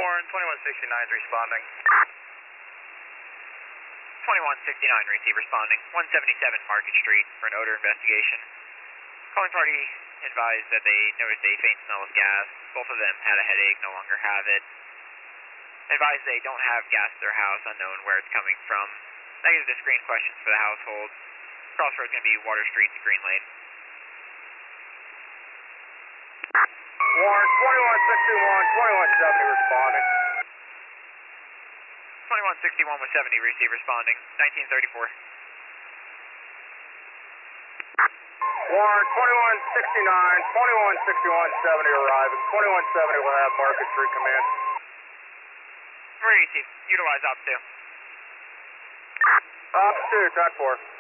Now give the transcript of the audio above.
Warren, 2169 is responding. 2169, receive responding. 177 Market Street for an odor investigation. Calling party advised that they noticed a faint smell of gas. Both of them had a headache, no longer have it. Advised they don't have gas at their house, unknown where it's coming from. Negative to screen questions for the household. Crossroads going to be Water Street to Green Lane. Warren, 2161, 2170 responding. 2161 with 70, receive responding. 1934. Warren, 2169, 2161, 70 arriving. 2170 will have Market Street command. Receive. Utilize Op 2. Op 2, TAC 4.